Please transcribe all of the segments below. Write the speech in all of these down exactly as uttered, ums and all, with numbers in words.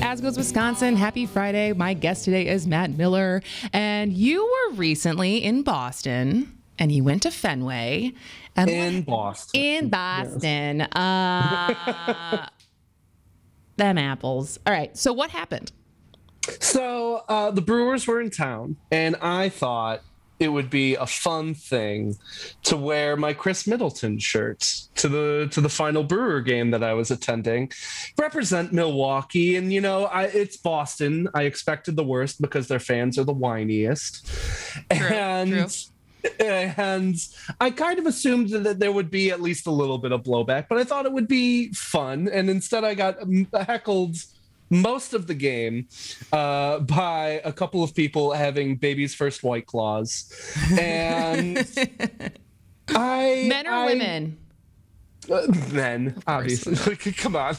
As Goes Wisconsin. Happy Friday. My guest today is Matt Miller. And you were recently in Boston, and you went to Fenway. And in Boston. In Boston. Yes. Uh, them apples. All right. So what happened? So uh, the Brewers were in town, and I thought it would be a fun thing to wear my Chris Middleton shirt to the to the final Brewer game that I was attending, represent Milwaukee. And, you know, I, it's Boston. I expected the worst because their fans are the whiniest. True, and true. And I kind of assumed that there would be at least a little bit of blowback, but I thought it would be fun. And instead I got heckled most of the game uh, by a couple of people having baby's first White Claws. And I... Men or I, women? Uh, men, obviously. Come on.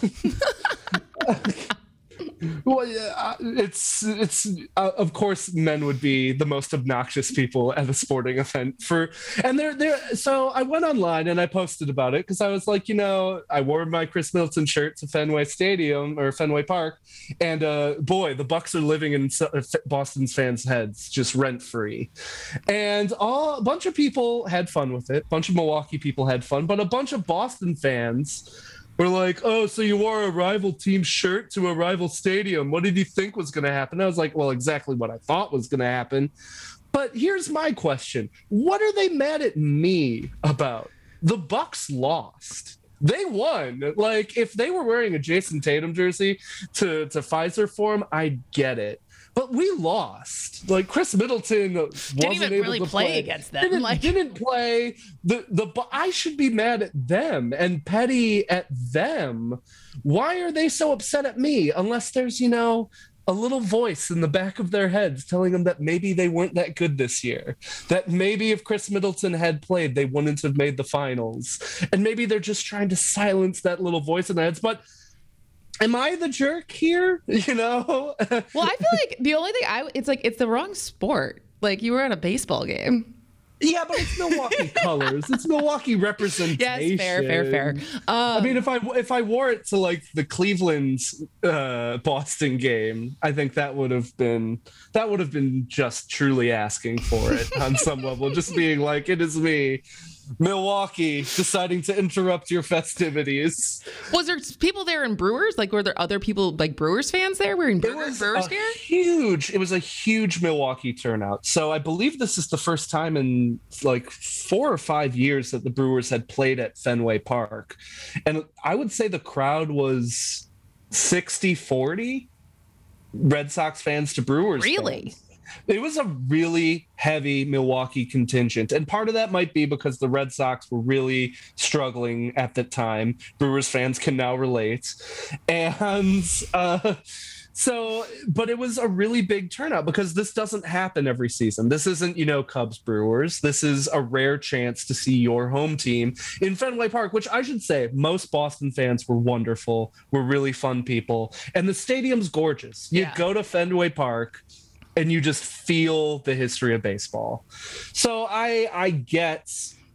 Well, yeah, it's it's uh, of course men would be the most obnoxious people at a sporting event for, and they're there. So I went online and I posted about it because I was like, you know, I wore my Chris Middleton shirt to Fenway Stadium or Fenway Park, and uh, boy, the Bucks are living in Boston's fans' heads just rent free, and all a bunch of people had fun with it. A bunch of Milwaukee people had fun, but a bunch of Boston fans were like, oh, so you wore a rival team shirt to a rival stadium. What did you think was going to happen? I was like, well, exactly what I thought was going to happen. But here's my question. What are they mad at me about? The Bucks lost. They won. Like, if they were wearing a Jason Tatum jersey to, to Pfizer Forum, I get it. But we lost. Like, Chris Middleton wasn't didn't even able really to play, play against them. Didn't, like... didn't play. The the I should be mad at them and petty at them. Why are they so upset at me? Unless there's, you know, a little voice in the back of their heads telling them that maybe they weren't that good this year. That maybe if Chris Middleton had played, they wouldn't have made the finals. And maybe they're just trying to silence that little voice in their heads. But am I the jerk here? You know? Well, I feel like the only thing I, it's like, it's the wrong sport. Like, you were at a baseball game. Yeah, but it's Milwaukee colors. It's Milwaukee representation. Yes, fair, fair, fair. Um, I mean, if I if I wore it to like the Cleveland's uh, Boston game, I think that would have been that would have been just truly asking for it on some level. Just being like, it is me, Milwaukee, deciding to interrupt your festivities. Was there people there in Brewers? Like, were there other people, like Brewers fans there wearing Brewers, Brewers gear? Huge. It was a huge Milwaukee turnout. So I believe this is the first time in like four or five years that the Brewers had played at Fenway Park. And I would say the crowd was sixty forty Red Sox fans to Brewers Really? fans. It was a really heavy Milwaukee contingent. And part of that might be because the Red Sox were really struggling at the time. Brewers fans can now relate. And uh, so, but it was a really big turnout because this doesn't happen every season. This isn't, you know, Cubs Brewers. This is a rare chance to see your home team in Fenway Park, which I should say most Boston fans were wonderful, were really fun people. And the stadium's gorgeous. You Yeah. go to Fenway Park and you just feel the history of baseball. So I I get,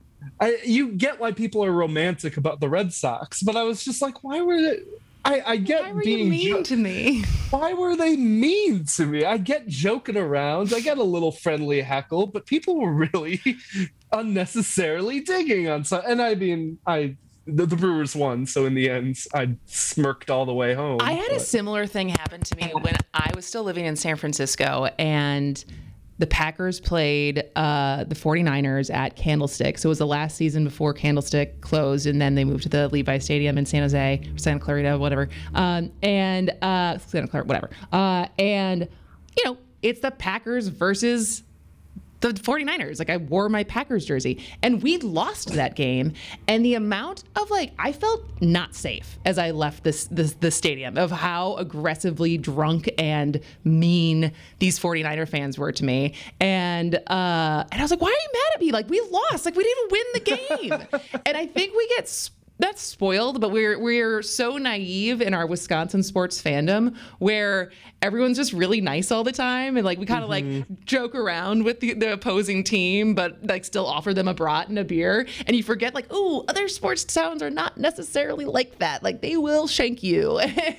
I you get why people are romantic about the Red Sox, but I was just like, why were they? I, I get Why were being you mean jo- to me? Why were they mean to me? I get joking around. I get a little friendly heckle, but people were really unnecessarily digging on some. And I mean, I. The, the Brewers won, so in the end, I smirked all the way home. I had but. a similar thing happen to me when I was still living in San Francisco, and the Packers played uh, the 49ers at Candlestick. So it was the last season before Candlestick closed, and then they moved to the Levi Stadium in San Jose, or Santa Clarita, whatever. Um, and uh, Santa Clara, whatever. Uh, and, you know, it's the Packers versus the 49ers. Like, I wore my Packers jersey, and we lost that game. And the amount of, like, I felt not safe as I left this, this the stadium of how aggressively drunk and mean these 49er fans were to me. And uh, and I was like, why are you mad at me? Like, we lost. Like, we didn't even win the game. And I think we get that's spoiled, but we're we're so naive in our Wisconsin sports fandom where everyone's just really nice all the time, and like we kind of mm-hmm. like joke around with the, the opposing team, but like still offer them a brat and a beer, and you forget like, oh, other sports towns are not necessarily like that. Like they will shank you.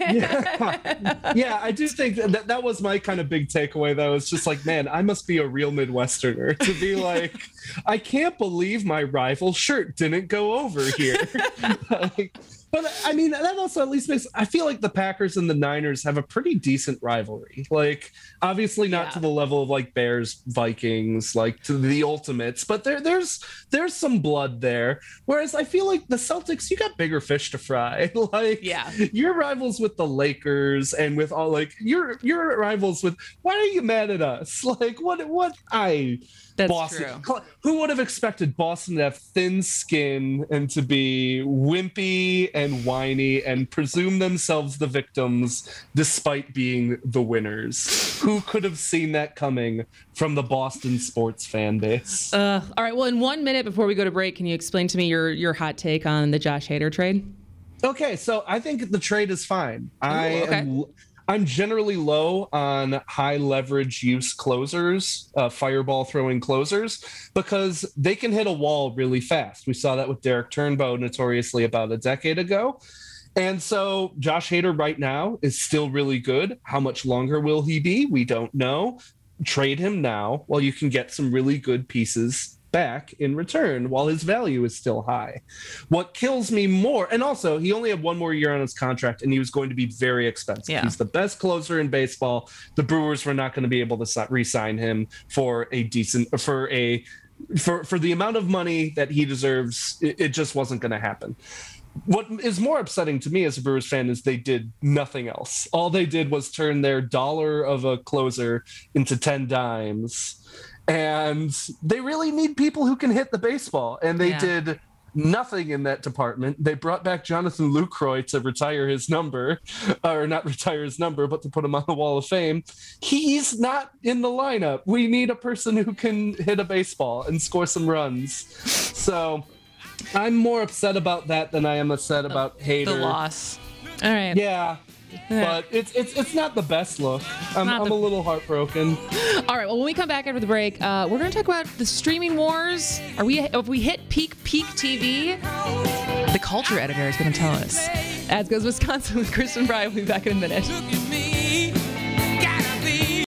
yeah. yeah, I do think that that was my kind of big takeaway. That was just like, man, I must be a real Midwesterner to be like, I can't believe my rival shirt didn't go over here. Like, but I mean, that also at least makes, I feel like the Packers and the Niners have a pretty decent rivalry. Like, obviously not yeah. to the level of like Bears, Vikings, like to the ultimates, but there, there's there's some blood there. Whereas I feel like the Celtics, you got bigger fish to fry. Like, yeah, your rivals with the Lakers and with all like your your rivals with. Why are you mad at us? Like, what what I. That's Boston. True. Who would have expected Boston to have thin skin and to be wimpy and whiny and presume themselves the victims despite being the winners? Who could have seen that coming from the Boston sports fan base? Uh, all right. Well, in one minute before we go to break, can you explain to me your your hot take on the Josh Hader trade? Okay, so I think the trade is fine. Ooh, I okay. am. I'm generally low on high leverage use closers, uh, fireball throwing closers, because they can hit a wall really fast. We saw that with Derek Turnbow notoriously about a decade ago. And so Josh Hader right now is still really good. How much longer will he be? We don't know. Trade him now while you can get some really good pieces back in return while his value is still high. What kills me more, and also he only had one more year on his contract and he was going to be very expensive. Yeah. He's the best closer in baseball. The Brewers were not going to be able to re-sign him for a decent for a for for the amount of money that he deserves. It, it just wasn't going to happen. What is more upsetting to me as a Brewers fan is they did nothing else. All they did was turn their dollar of a closer into ten dimes. And they really need people who can hit the baseball. And they yeah. did nothing in that department. They brought back Jonathan Lucroy to retire his number, or not retire his number, but to put him on the Wall of Fame. He's not in the lineup. We need a person who can hit a baseball and score some runs. So I'm more upset about that than I am upset about Hader. The loss. All right. Yeah. But it's it's it's not the best look. I'm, I'm the... a little heartbroken. All right. Well, when we come back after the break, uh, we're going to talk about the streaming wars. Are we? If we hit peak peak T V, the culture editor is going to tell us. Ads Goes Wisconsin with Kristen Fry. We'll be back in a minute.